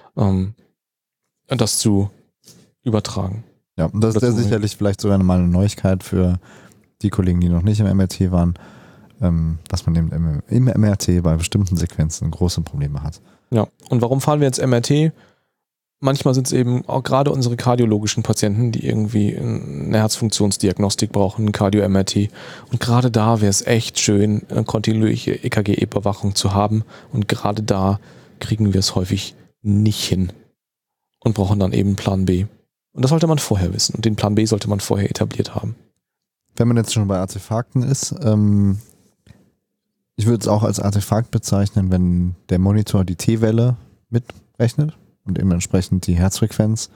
Speaker 1: das zu übertragen.
Speaker 2: Ja, und das ist ja sicherlich vielleicht sogar mal eine Neuigkeit für die Kollegen, die noch nicht im MRT waren, dass man eben im MRT bei bestimmten Sequenzen große Probleme hat.
Speaker 1: Ja, und warum fahren wir ins MRT? Manchmal sind es eben auch gerade unsere kardiologischen Patienten, die irgendwie eine Herzfunktionsdiagnostik brauchen, ein Cardio-MRT. Und gerade da wäre es echt schön, eine kontinuierliche EKG-Überwachung zu haben. Und gerade da kriegen wir es häufig nicht hin und brauchen dann eben Plan B. Und das sollte man vorher wissen. Und den Plan B sollte man vorher etabliert haben.
Speaker 2: Wenn man jetzt schon bei Artefakten ist, ich würde es auch als Artefakt bezeichnen, wenn der Monitor die T-Welle mitrechnet und eben entsprechend die Herzfrequenz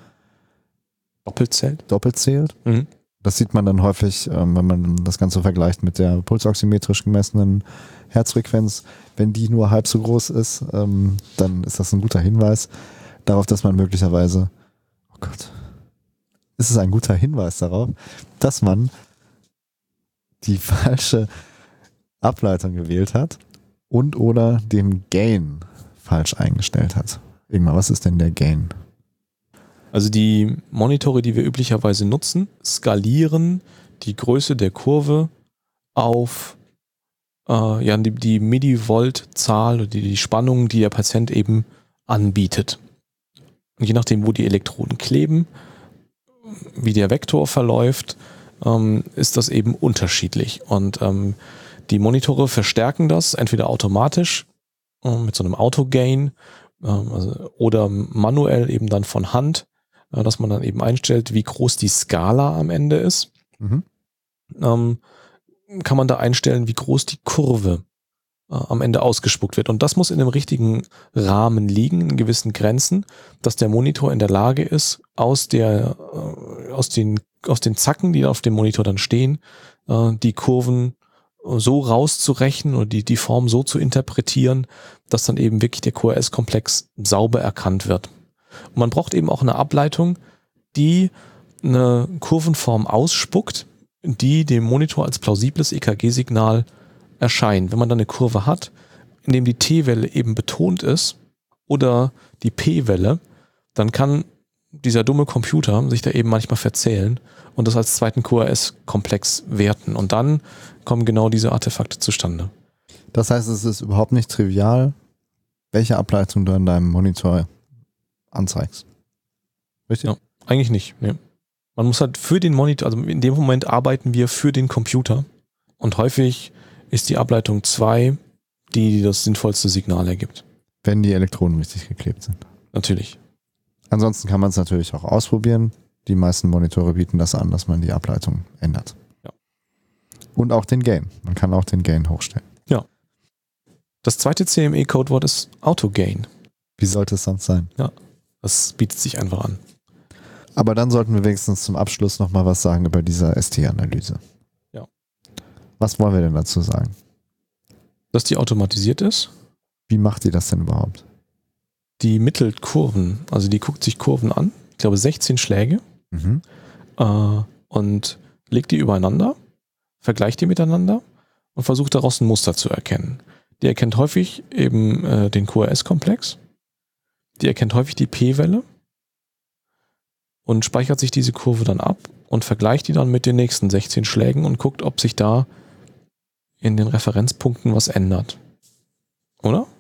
Speaker 2: doppelt zählt.
Speaker 1: Mhm.
Speaker 2: Das sieht man dann häufig, wenn man das Ganze vergleicht mit der pulsoximetrisch gemessenen Herzfrequenz. Wenn die nur halb so groß ist, dann ist das ein guter Hinweis darauf, dass man möglicherweise, ist es ein guter Hinweis darauf, dass man die falsche Ableitung gewählt hat und oder den Gain falsch eingestellt hat. Irgendwann, was ist denn der Gain?
Speaker 1: Also die Monitore, die wir üblicherweise nutzen, skalieren die Größe der Kurve auf die Millivolt-Zahl oder die Spannung, die der Patient eben anbietet. Und je nachdem, wo die Elektroden kleben, wie der Vektor verläuft, ist das eben unterschiedlich. Und die Monitore verstärken das entweder automatisch mit so einem Auto-Gain oder manuell eben dann von Hand, dass man dann eben einstellt, wie groß die Skala am Ende ist.
Speaker 2: Mhm.
Speaker 1: Kann man da einstellen, wie groß die Kurve am Ende ausgespuckt wird. Und das muss in einem richtigen Rahmen liegen, in gewissen Grenzen, dass der Monitor in der Lage ist, aus den Zacken, die auf dem Monitor dann stehen, die Kurven so rauszurechnen oder die Form so zu interpretieren, dass dann eben wirklich der QRS-Komplex sauber erkannt wird. Und man braucht eben auch eine Ableitung, die eine Kurvenform ausspuckt, die dem Monitor als plausibles EKG-Signal erscheint. Wenn man dann eine Kurve hat, in dem die T-Welle eben betont ist oder die P-Welle, dann kann dieser dumme Computer sich da eben manchmal verzählen und das als zweiten QRS-Komplex werten. Und dann kommen genau diese Artefakte zustande.
Speaker 2: Das heißt, es ist überhaupt nicht trivial, welche Ableitung du an deinem Monitor anzeigst. Richtig?
Speaker 1: Ja, eigentlich nicht. Nee. Man muss halt für den Monitor, also in dem Moment arbeiten wir für den Computer und häufig ist die Ableitung 2, die das sinnvollste Signal ergibt.
Speaker 2: Wenn die Elektroden richtig geklebt sind.
Speaker 1: Natürlich.
Speaker 2: Ansonsten kann man es natürlich auch ausprobieren. Die meisten Monitore bieten das an, dass man die Ableitung ändert.
Speaker 1: Ja.
Speaker 2: Und auch den Gain. Man kann auch den Gain hochstellen.
Speaker 1: Ja. Das zweite CME-Codewort ist Auto-Gain.
Speaker 2: Wie sollte es sonst sein?
Speaker 1: Ja, das bietet sich einfach an.
Speaker 2: Aber dann sollten wir wenigstens zum Abschluss nochmal was sagen über diese ST-Analyse.
Speaker 1: Ja.
Speaker 2: Was wollen wir denn dazu sagen?
Speaker 1: Dass die automatisiert ist.
Speaker 2: Wie macht die das denn überhaupt?
Speaker 1: Die mittelt Kurven, also die guckt sich Kurven an, ich glaube 16 Schläge, und legt die übereinander, vergleicht die miteinander und versucht daraus ein Muster zu erkennen. Die erkennt häufig eben den QRS-Komplex, die erkennt häufig die P-Welle und speichert sich diese Kurve dann ab und vergleicht die dann mit den nächsten 16 Schlägen und guckt, ob sich da in den Referenzpunkten was ändert. Oder?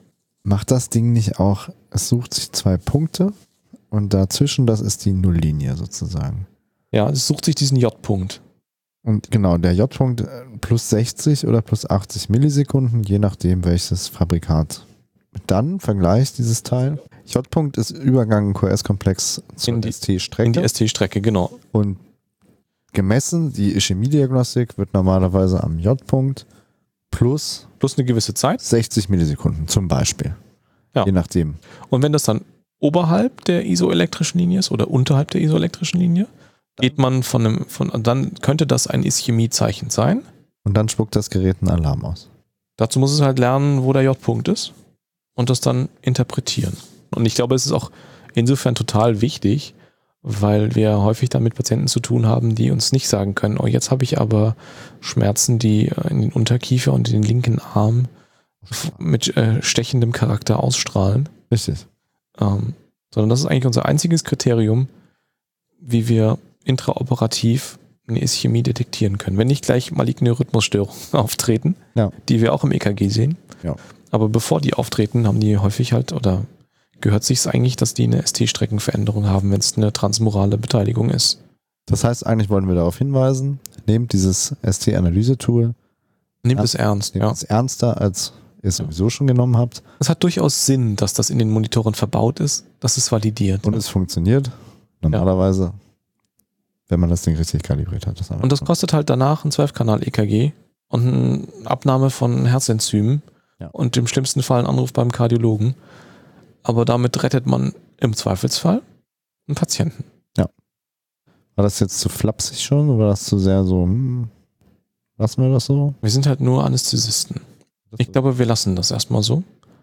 Speaker 2: macht das Ding nicht auch, es sucht sich 2 Punkte und dazwischen, das ist die Nulllinie sozusagen.
Speaker 1: Ja, es sucht sich diesen J-Punkt.
Speaker 2: Und genau, der J-Punkt plus 60 oder plus 80 Millisekunden, je nachdem welches Fabrikat. Dann vergleicht dieses Teil. J-Punkt ist Übergang QS-Komplex zur ST-Strecke.
Speaker 1: In die ST-Strecke, genau.
Speaker 2: Und gemessen, die Ischämie-Diagnostik wird normalerweise am J-Punkt plus
Speaker 1: eine gewisse Zeit.
Speaker 2: 60 Millisekunden zum Beispiel.
Speaker 1: Ja.
Speaker 2: Je nachdem.
Speaker 1: Und wenn das dann oberhalb der isoelektrischen Linie ist oder unterhalb der isoelektrischen Linie, geht man dann könnte das ein Ischämie-Zeichen sein.
Speaker 2: Und dann spuckt das Gerät einen Alarm aus.
Speaker 1: Dazu muss es halt lernen, wo der J-Punkt ist und das dann interpretieren. Und ich glaube, es ist auch insofern total wichtig, weil wir häufig dann mit Patienten zu tun haben, die uns nicht sagen können, oh, jetzt habe ich aber Schmerzen, die in den Unterkiefer und in den linken Arm mit stechendem Charakter ausstrahlen.
Speaker 2: Richtig.
Speaker 1: Sondern das ist eigentlich unser einziges Kriterium, wie wir intraoperativ eine Ischämie detektieren können. Wenn nicht gleich maligne Rhythmusstörungen auftreten, die wir auch im EKG sehen.
Speaker 2: Ja.
Speaker 1: Aber bevor die auftreten, haben die häufig halt, oder gehört sich es eigentlich, dass die eine ST-Streckenveränderung haben, wenn es eine transmurale Beteiligung ist.
Speaker 2: Das heißt, eigentlich wollen wir darauf hinweisen, nehmt dieses ST-Analyse-Tool.
Speaker 1: Nehmt es ernst.
Speaker 2: Nehmt es ernster, als ihr es sowieso schon genommen habt.
Speaker 1: Es hat durchaus Sinn, dass das in den Monitoren verbaut ist, dass es validiert.
Speaker 2: Und es funktioniert. Normalerweise, wenn man das Ding richtig kalibriert hat.
Speaker 1: Und das kostet halt danach ein 12-Kanal-EKG und eine Abnahme von Herzenzymen und im schlimmsten Fall einen Anruf beim Kardiologen. Aber damit rettet man im Zweifelsfall einen Patienten.
Speaker 2: Ja. War das jetzt zu flapsig schon oder war das zu sehr so, lassen wir das so?
Speaker 1: Wir sind halt nur Anästhesisten. Ich glaube, wir lassen das erstmal so.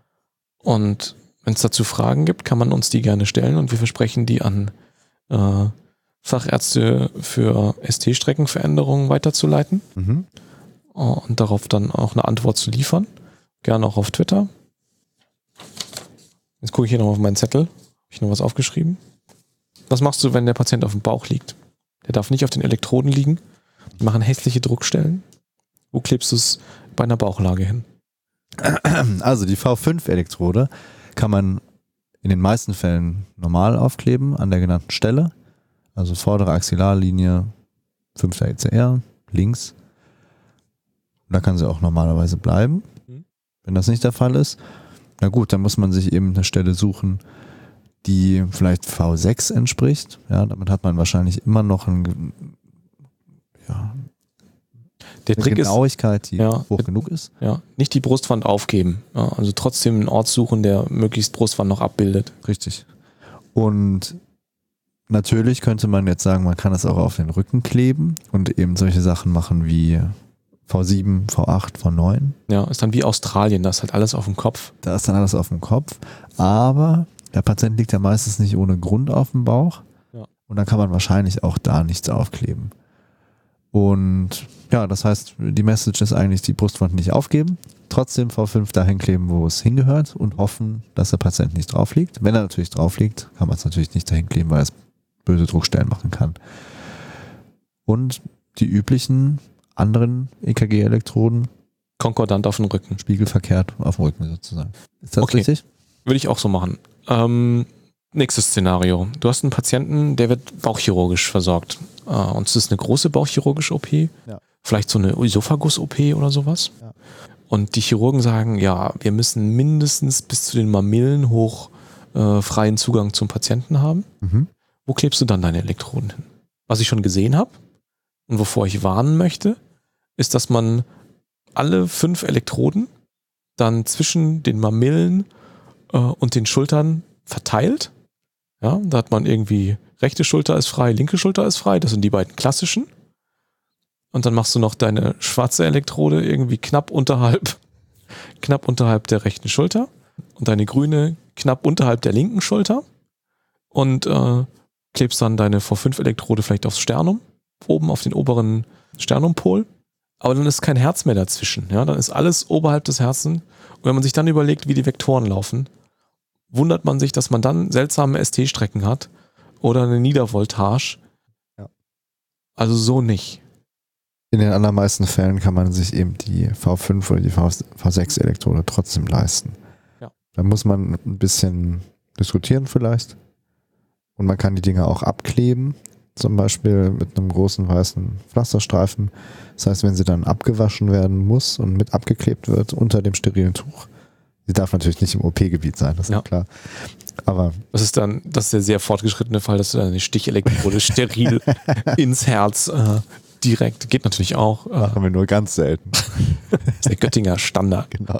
Speaker 1: Und wenn es dazu Fragen gibt, kann man uns die gerne stellen und wir versprechen, die an Fachärzte für ST-Streckenveränderungen weiterzuleiten und darauf dann auch eine Antwort zu liefern. Gerne auch auf Twitter. Jetzt gucke ich hier noch auf meinen Zettel. Habe ich noch was aufgeschrieben? Was machst du, wenn der Patient auf dem Bauch liegt? Der darf nicht auf den Elektroden liegen. Die machen hässliche Druckstellen. Wo klebst du es bei einer Bauchlage hin?
Speaker 2: Also die V5-Elektrode kann man in den meisten Fällen normal aufkleben an der genannten Stelle. Also vordere Axillarlinie, 5. ECR, links. Da kann sie auch normalerweise bleiben. Wenn das nicht der Fall ist, na gut, dann muss man sich eben eine Stelle suchen, die vielleicht V6 entspricht. Ja, damit hat man wahrscheinlich immer noch eine
Speaker 1: Trick
Speaker 2: Genauigkeit, die hoch genug ist.
Speaker 1: Ja, nicht die Brustwand aufgeben. Ja, also trotzdem einen Ort suchen, der möglichst Brustwand noch abbildet.
Speaker 2: Richtig. Und natürlich könnte man jetzt sagen, man kann es auch auf den Rücken kleben und eben solche Sachen machen wie V7, V8, V9.
Speaker 1: Ja, ist dann wie Australien, da ist halt alles auf dem Kopf.
Speaker 2: Da ist dann alles auf dem Kopf, aber der Patient liegt ja meistens nicht ohne Grund auf dem Bauch und dann kann man wahrscheinlich auch da nichts aufkleben. Und ja, das heißt, die Message ist eigentlich, die Brustwand nicht aufgeben, trotzdem V5 dahin kleben, wo es hingehört und hoffen, dass der Patient nicht drauf liegt. Wenn er natürlich drauf liegt, kann man es natürlich nicht dahin kleben, weil es böse Druckstellen machen kann. Und die üblichen anderen EKG-Elektroden
Speaker 1: konkordant auf dem Rücken.
Speaker 2: Spiegelverkehrt auf dem Rücken sozusagen. Ist das richtig?
Speaker 1: Würde ich auch so machen. Nächstes Szenario. Du hast einen Patienten, der wird bauchchirurgisch versorgt. Und es ist eine große bauchchirurgische OP. Ja. Vielleicht so eine Esophagus-OP oder sowas. Ja. Und die Chirurgen sagen, ja, wir müssen mindestens bis zu den Mamillen hoch freien Zugang zum Patienten haben. Wo klebst du dann deine Elektroden hin? Was ich schon gesehen habe und wovor ich warnen möchte, ist, dass man alle 5 Elektroden dann zwischen den Mamillen und den Schultern verteilt. Ja, da hat man irgendwie rechte Schulter ist frei, linke Schulter ist frei. Das sind die beiden klassischen. Und dann machst du noch deine schwarze Elektrode irgendwie knapp unterhalb der rechten Schulter und deine grüne knapp unterhalb der linken Schulter und klebst dann deine V5-Elektrode vielleicht aufs Sternum, oben auf den oberen Sternumpol. Aber dann ist kein Herz mehr dazwischen. Ja? Dann ist alles oberhalb des Herzens. Und wenn man sich dann überlegt, wie die Vektoren laufen, wundert man sich, dass man dann seltsame ST-Strecken hat oder eine Niedervoltage. Ja. Also so nicht.
Speaker 2: In den allermeisten Fällen kann man sich eben die V5 oder die V6-Elektrode trotzdem leisten.
Speaker 1: Ja.
Speaker 2: Da muss man ein bisschen diskutieren vielleicht. Und man kann die Dinger auch abkleben, zum Beispiel mit einem großen weißen Pflasterstreifen. Das heißt, wenn sie dann abgewaschen werden muss und mit abgeklebt wird unter dem sterilen Tuch, sie darf natürlich nicht im OP-Gebiet sein, das ist ja klar. Aber
Speaker 1: das ist der sehr fortgeschrittene Fall, dass du eine Stichelektrode steril ins Herz direkt, geht natürlich auch.
Speaker 2: Machen wir nur ganz selten.
Speaker 1: Das ist der Göttinger Standard.
Speaker 2: Genau.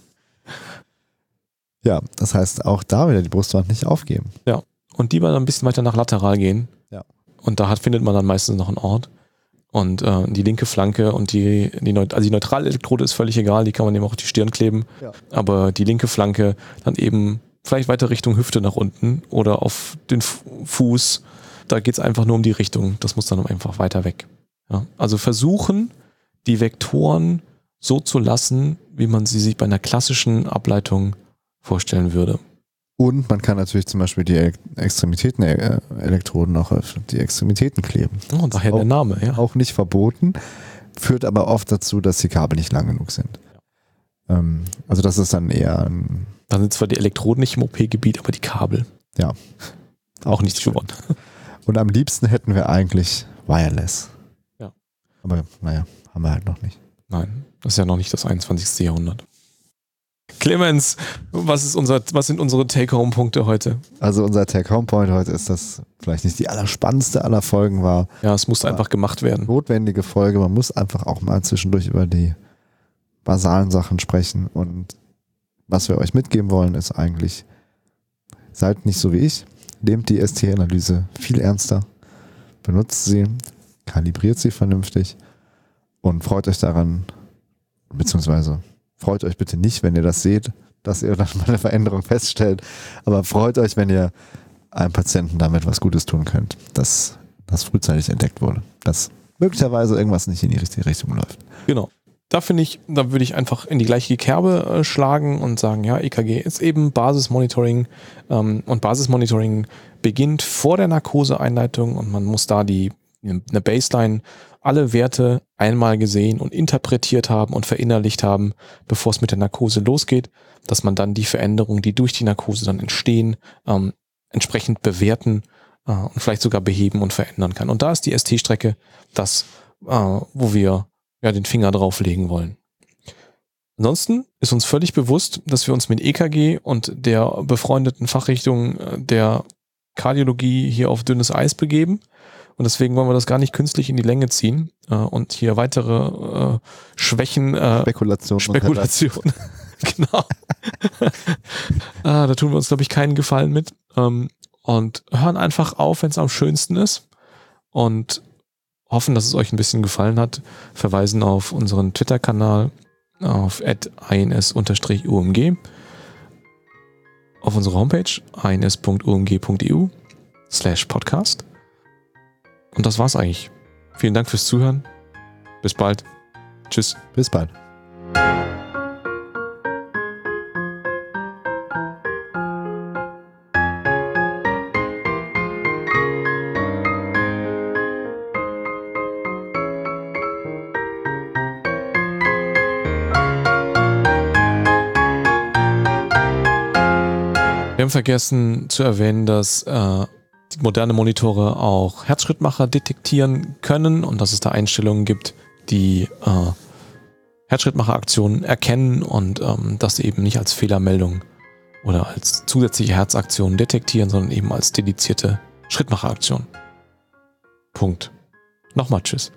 Speaker 2: Ja, das heißt, auch da wieder die Brustwand nicht aufgeben.
Speaker 1: Ja, und die mal ein bisschen weiter nach lateral gehen.
Speaker 2: Ja.
Speaker 1: Und da findet man dann meistens noch einen Ort. Und die linke Flanke und die neutrale Elektrode ist völlig egal, die kann man eben auch auf die Stirn kleben. Ja. Aber die linke Flanke dann eben vielleicht weiter Richtung Hüfte nach unten oder auf den Fuß. Da geht es einfach nur um die Richtung. Das muss dann einfach weiter weg. Ja. Also versuchen, die Vektoren so zu lassen, wie man sie sich bei einer klassischen Ableitung vorstellen würde.
Speaker 2: Und man kann natürlich zum Beispiel die Extremitäten-Elektroden auch auf die Extremitäten kleben.
Speaker 1: Oh, daher der Name, ja.
Speaker 2: Auch nicht verboten, führt aber oft dazu, dass die Kabel nicht lang genug sind. Ja. Also das ist dann eher
Speaker 1: dann sind zwar die Elektroden nicht im OP-Gebiet, aber die Kabel.
Speaker 2: Ja.
Speaker 1: Auch nicht gewonnen.
Speaker 2: Und am liebsten hätten wir eigentlich Wireless.
Speaker 1: Ja.
Speaker 2: Aber naja, haben wir halt noch nicht.
Speaker 1: Nein, das ist ja noch nicht das 21. Jahrhundert. Clemens, was sind unsere Take-Home-Punkte heute?
Speaker 2: Also unser Take-Home-Point heute ist, dass vielleicht nicht die allerspannendste aller Folgen war.
Speaker 1: Ja, es musste einfach gemacht werden.
Speaker 2: Notwendige Folge, man muss einfach auch mal zwischendurch über die basalen Sachen sprechen. Und was wir euch mitgeben wollen, ist eigentlich, seid nicht so wie ich, nehmt die ST-Analyse viel ernster, benutzt sie, kalibriert sie vernünftig und freut euch daran, beziehungsweise freut euch bitte nicht, wenn ihr das seht, dass ihr dann mal eine Veränderung feststellt, aber freut euch, wenn ihr einem Patienten damit was Gutes tun könnt, dass das frühzeitig entdeckt wurde, dass möglicherweise irgendwas nicht in die richtige Richtung läuft.
Speaker 1: Genau. Da würde ich einfach in die gleiche Kerbe schlagen und sagen, ja, EKG ist eben Basismonitoring und Basismonitoring beginnt vor der Narkoseeinleitung und man muss da eine Baseline, alle Werte einmal gesehen und interpretiert haben und verinnerlicht haben, bevor es mit der Narkose losgeht, dass man dann die Veränderungen, die durch die Narkose dann entstehen, entsprechend bewerten und vielleicht sogar beheben und verändern kann. Und da ist die ST-Strecke das, wo wir den Finger drauflegen wollen. Ansonsten ist uns völlig bewusst, dass wir uns mit EKG und der befreundeten Fachrichtung der Kardiologie hier auf dünnes Eis begeben. Und deswegen wollen wir das gar nicht künstlich in die Länge ziehen und hier weitere Schwächen,
Speaker 2: Spekulation.
Speaker 1: Genau. Da tun wir uns, glaube ich, keinen Gefallen mit. Und hören einfach auf, wenn es am schönsten ist. Und hoffen, dass es euch ein bisschen gefallen hat. Verweisen auf unseren Twitter-Kanal auf @ins_umg, auf unsere Homepage ins.umg.eu/podcast. Und das war's eigentlich. Vielen Dank fürs Zuhören. Bis bald. Tschüss.
Speaker 2: Bis bald.
Speaker 1: Wir haben vergessen zu erwähnen, dass die moderne Monitore auch Herzschrittmacher detektieren können und dass es da Einstellungen gibt, die Herzschrittmacheraktionen erkennen und das eben nicht als Fehlermeldung oder als zusätzliche Herzaktion detektieren, sondern eben als dedizierte Schrittmacheraktion. Punkt. Nochmal Tschüss.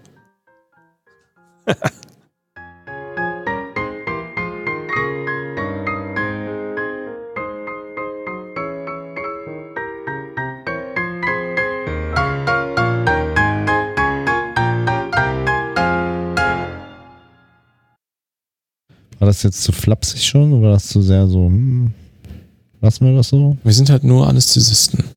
Speaker 2: War das jetzt zu flapsig schon oder war das zu sehr so, lassen wir das so?
Speaker 1: Wir sind halt nur Anästhesisten.